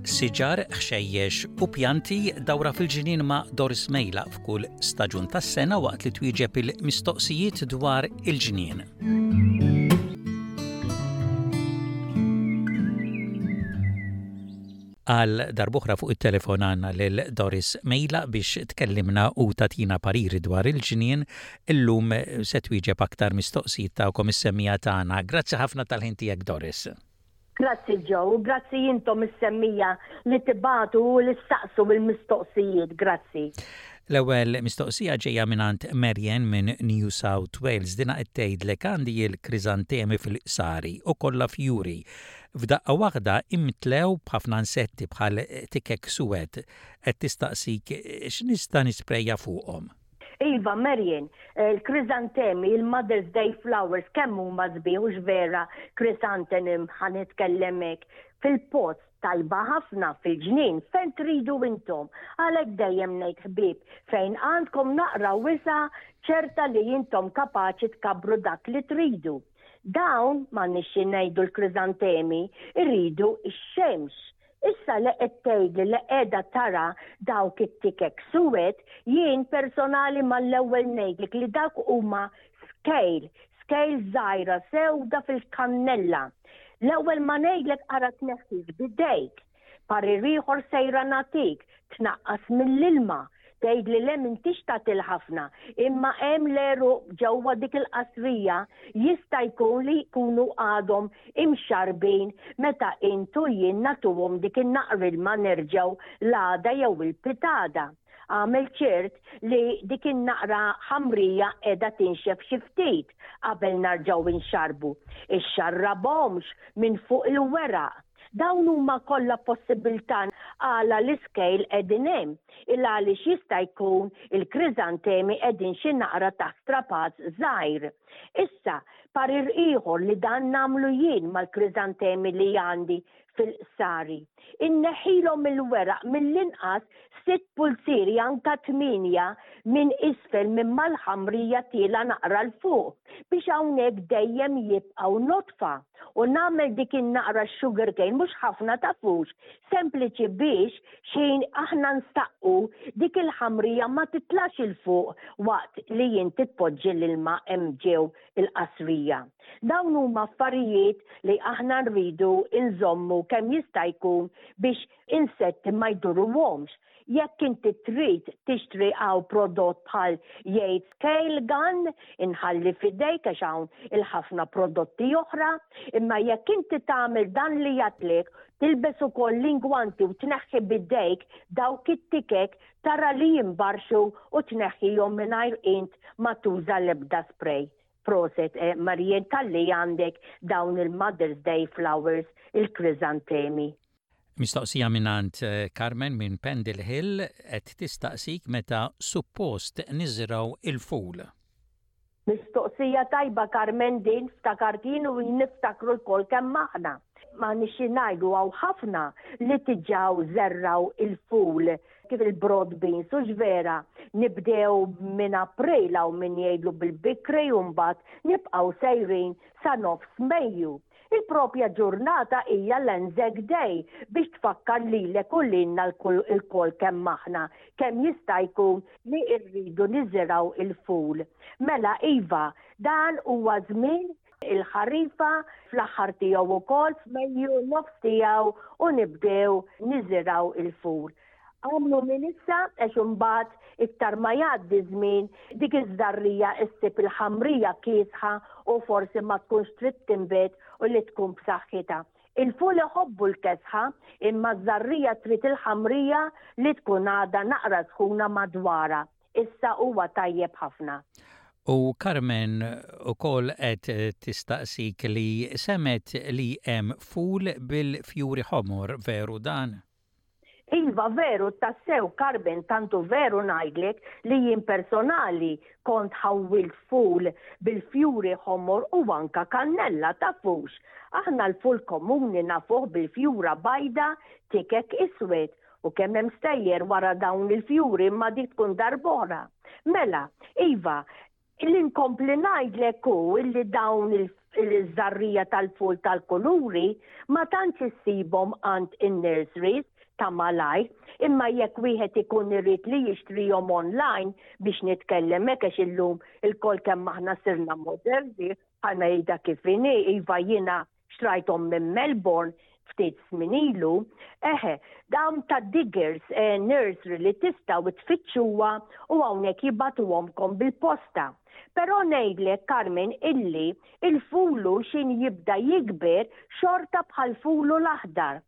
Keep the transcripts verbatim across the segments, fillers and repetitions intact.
Siġar, ħxejjex u pjanti dawra fil-ġinien ma' Doris Mejla f'kull staġun tas-sena waqt li twieġeb il-mistoqsijiet dwar il-ġinien. Għal darbuħra fuq it-telefon għandna lil Doris Mejla biex tkellimna u tatina pariri dwar il-ġinien, illum se twieġeb aktar mistoqsijiet tagħkom is-semmija tagħna. Grazzi ħafna tal-ħin tiegħek, Doris. Grazzi Joe, grazzi jintom is-semmija li tibatu u li staqsu bil-mistoqsijiet, grazzi. L-ewwel mistoqsija ġejja mingħand Marian minn New South Wales dina qed tgħidlek għandi l-kriżantemi fil-qsari u kollha fjuri. F'daqqa waħda imtlew b'ħafna insetti bħal tikek suwed qed tistaqsik x'nista' nisprejja fuqhom. Iva, Marian, il-krizantemi, il-Mother's Day flowers, kemm huma sbieħ vera krisantenim ħanitkellemek fil-post tajba ħafna fil-ġnien fejn tridu intom. Għalhekk dejjem ngħid ħbieb fejn għandkom naqra wisa ċerta li intom kapaċi tkabbru dak li tridu. Dawn ma nixxi ngħidu l-krizantemi irridu x-xemx. Issa li qed tgħidli li qiegħda tara dawk it-tikek suwed, jien personali mal-ewwel ngħidlek li dak huma scale, scale żgħira sewda fil-kannella. L-ewwel ma ngħidlek ara tneħħih bidejk, parir ieħor sejra nagħtik, tnaqqas mill-ilma. Tgħidli le m'intix tagħtil ħafna, imma hemm leru ġewwa dik il-qasrija jista' jkun li jkunu għadhom imxarbin meta intu jien nagħtuhom dik in-naqr ilma nerġgħu l-għada jew il-pitada. Għamel ċert li dik in-naqra ħamrija qiegħda tinxef xi ftit qabel narġgħu inxarbu. Ixxarrabhomx minn fuq il-weraq. Dawn huma kollha possibilità għala l-iskejl qegħdin hemm, il għaliex jista' jkun il-kriżantemi qegħdin xi naqra ta' strapazz żgħir. Issa, parir ieħor li dan nagħmlu jien mal-kriżantemi li għandi fil-qsari. Inneħħilhom il-weraq mill-inqas sitt pulsieri anka tminja minn isfel minn mal-ħamrija tiela naqra l fuq biex hawnhekk dejjem jibqgħu notfa. U nagħmel dik in-naqra sugar cane mhux ħafna tafux, sempliċi biex xejn aħna nstaqqu dik il-ħamrija ma titlax il fuq waqt li jien titpoġġi l-ilma hemm ġew il-qasrija. Dawn huma affarijiet li aħna nridu inżommu kemm jista' jkun biex insetti ma jdurruhomx. Jekk inti trid tixtri għaw prodott bħal jgħid scale gun, inħalli fidejk għax hawn il-ħafna prodotti oħra, imma jekk inti tagħmel dan li jagħtlek, tilbes ukoll l-ingwanti u tneħħi bidejk dawk it-tikek tara li jimbarxu u tneħħihom mingħajr int ma tuża l-ebda spray. Proset, eh, Marien, talli għandek dawn il-Mother's Day flowers, il-krizantemi. Mistoqsija minant Carmen minn Pendle Hill qed tistaqsik meta suppost niżraw il-ful. Mistoqsija tajba Carmen din ftakartin u niftakru l-kol kemm aħna. Ma nixi ngħidu hawn ħafna li tiġaw żerraw il-ful kif il-broad beans u ġvera nibdew minn April u minn jgħidlu bil-bikri u mbagħad nibqgħu sejrin sa nofs Mejju. Il-propja ġurnata hija l-Anzac Day biex tfakkar lilek u lilna l-kol kemm aħna kemm jista' jkun li rridu niżraw il-ful. Mela iva, dan huwa żmien il-ħarifa fl-aħħar tiegħu wkoll f'Mejju nofs tiegħu u nibdew niżraw il-ful. Għamlu minn issa għax imbagħad iktar ma jgħaddi żmien dik iż-żarrija issib il-ħamrija kiesħa u forsi ma tkunx trid tinbet u li tkun b'saħħitha. Il-ful iħobbu l-kesħa imma ż-żarrija trid il-ħamrija li tkun għadha naqra sħuna madwarha. Issa huwa tajjeb ħafna. U Carmen ukoll qed tistaqsik li semet li hemm ful bil-fjuri ħomor, veru dan? Iva veru tassew Carmen tantu veru ngħidlek li jien personali kont ħawwilt ful bil-fjuri ħomor u anka kannella tafux. Aħna l-ful komuni nafuh bil-fjura bajda tikek iswed u kemm hemm stejjer wara dawn il-fjuri ma dik tkun darbora. Mela, iva, l-inkompli ngħidlek hu illi dawn il-żarrija tal-ful tal-kuluri ma tantx issibhom għand in-nurseries ta' malaj, imma jekk wieħed ikun irrid li jixtrihom online biex nitkellem hekk għax illum il-kol kemm aħna sirna moderni, ħana jgħidha kif inhi, iva jiena xtrajthom minn Melbourne ftit żmien ilu, eħe, dawn ta' diggers eh, nursery li tistgħu tfittxuha u hawnhekk jibatuhomkom bil-posta. Però ngħidlek Carmen illi il-fulu xin jibda jikber xorta bħal fulu l-aħdar.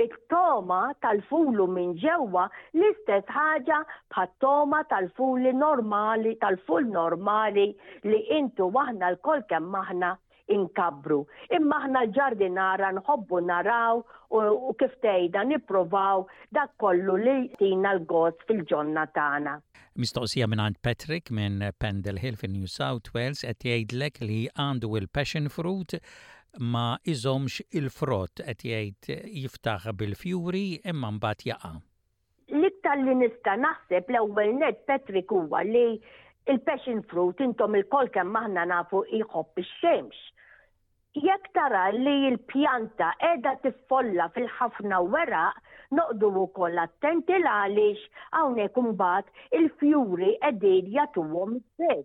it-toma tal-fulu minn ġewwa l-istess ħaġa bħat-toma tal-fuli normali, tal-ful normali li intu waħna l-kol kemm aħna inkabru. Imma aħna l-ġardinara nħobbu naraw u kif tgħidha nipprovaw dak kollu li tina l-gost fil-ġonna tagħna. Mistoqsija minn Patrick minn Pendle Hill fin New South Wales qed jgħidlek li għandu il-passion fruit ma iżomx il-frott qed jgħid jiftaħ bil-fjuri imma mbagħad jaqa'. L-iktar li nista' naħseb l-ewwel net Patrick huwa li il-passion fruit intom il-kol kemm aħna nafu jħobb ix-xemx. Jekk tara li l-pjanta qiegħda tiffolla fil-ħafna weraq, noqdu wkoll attenti għaliex hawnhekk imbagħad il-fjuri qegħdin jagħtuhom il-sel.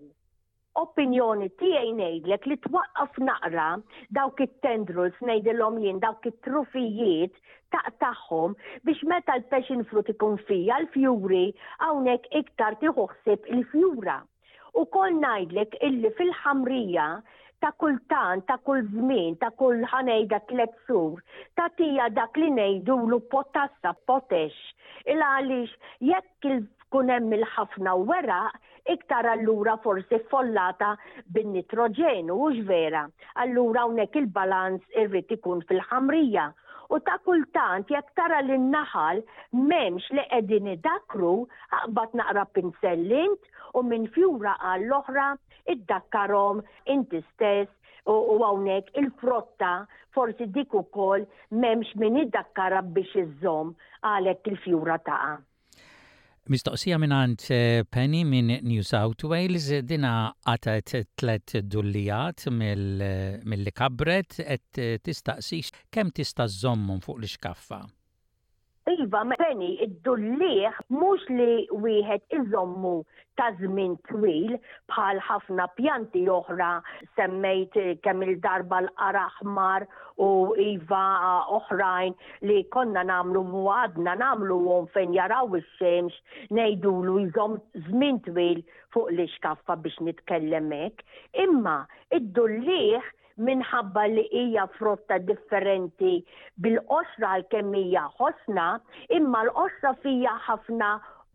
Opinjoni tiegħi ngħidlek li twaqqaf naqra dawk it-tendrils ngħidilhom jien dawk it-trufijiet taqtaħħom biex meta l-passion fruit ikun fija l-fjuri hawnhekk iktar tieħu ħsieb il-fjura. Ukoll ngħidlek illi fil-ħamrija ta' kultant, ta' kull żmien, ta' kull ħanejda tliet sur, ta' tija dak li ngħidulu potassa, potex. Il għaliex jekk il-kun hemm il-ħafna weraq, iktar allura forsi follata bin-nitroġenu u vera. Allura hawnhekk il-balanz irrid ikun fil-ħamrija. U ta' kultant jekk tara li n-naħal m'hemmx li qegħdin idakru, aqbad naqra pinsellint u minn fjura għall oħra iddakkarhom inti stess u hawnhekk il-frotta forsi dik ukoll m'hemmx min iddakkara biex iżżomm għalhekk il-fjura taqa'. Mistoqsija minn Penny minn New South Wales dina għatat tlet dullijat mill-li kabret et tistaqsix kemm tista' żommhom fuq l-iskaffa. Iva, Penny, id-dullieħ mhux li wieħed iżommu ta' żmien twil bħal ħafna pjanti oħra semmejt kemm il-darba l-qara aħmar u iva oħrajn li konna nagħmlu muadna nagħmluhom fejn jaraw ix-xemx ngħidulu jżomm żmien twil fuq l-iskaffa biex nitkellem hekk. Imma id-dullieħ minħabba li hija frotta differenti bil-qosra l-kemm hija ħosna, imma l-qosra fija ħafna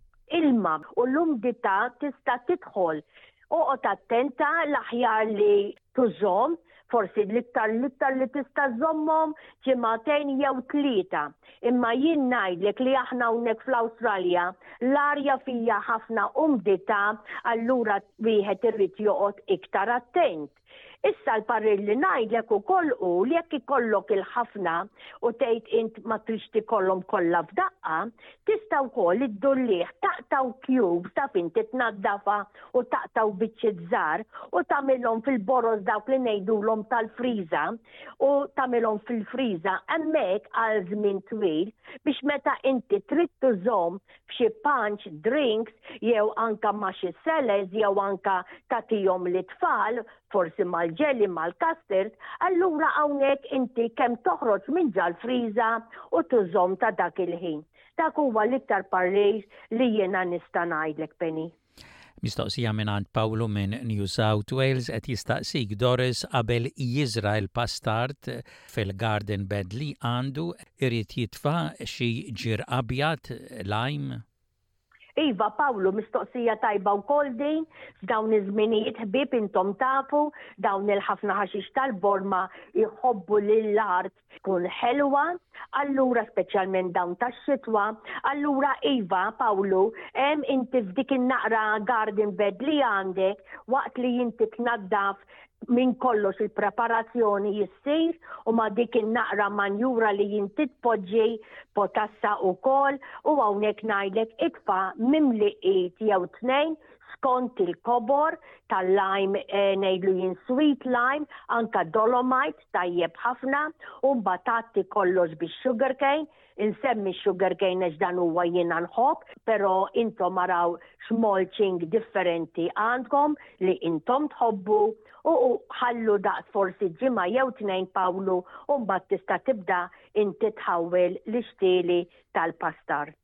ilma u l-umdità tista' tidħol. Oqgħod attenta l-aħjar li tużhom, forsi l-iktar l-iktar li tista' żommhom ġimagħtejn jew tlieta. Imma jien ngħidlek li aħna hawnhekk fl-Awstralja l-arja fija ħafna umdità, allura wieħed irrid joqgħod iktar attent. Issa l-parrir li ngħidlek ukoll hu li jekk ikollok il-ħafna u tgħid int ma trix tikollhom kollha f'daqqa, tista' wkoll iddullieh taqtaw cubes taf inti tnaddafa u taqtaw biċċiet żgħar u tagħmilhom fil-boros dawk li ngħidulhom tal-friża u tagħmilhom fil-friża hemmhekk għal żmien twil biex meta inti trid tużhom f'xi punch drinks jew anka ma' xi sellers jew anka tagħtihom lit-tfal forsi mal-ġelli, mal-kastard, allura hawnhekk inti kemm toħroġ minn ġal-friża u tużhom ta' dak il-ħin. Dak huwa l-iktar parrir li jiena nista' ngħidlek Penny. Mistoqsija minn Pawlu minn New South Wales qed jistaqsik Doris qabel jiżra l-pastart fil-garden bed li għandu irid jitfa' xi ġir abjad lime. Iva, Pawlu, mistoqsija tajba wkoll din, f'dawn iż-żminijiet ħbieb intom tafu, dawn il-ħafna ħaxix tal-borma jħobbu lill-art tkun ħelwa, allura speċjalment dawn tax-xitwa, allura Iva, Pawlu, hemm inti f'dik in-naqra garden bed li għandek waqt li inti tnaddaf minn kollox il-preparazzjoni jissir u ma dik in-naqra manjura li jinti tpoġġi potassa wkoll u hawnhekk ngħidlek itfa' mimliqiet jew tnejn skont il-kobor tal-lime ngħidlu jien sweet lime, anka dolomite tajjeb ħafna, u mbagħad tagħti kollox bix-sugar cane. Insemmi sugar cane għax dan huwa jiena nħobb, però intom araw x'molching differenti għandkom li intom tħobbu u ħallu daqs forsi ġimgħa jew tnejn Pawlu u mbagħad tista' tibda inti tħawwel l-ixtieli tal-pastard.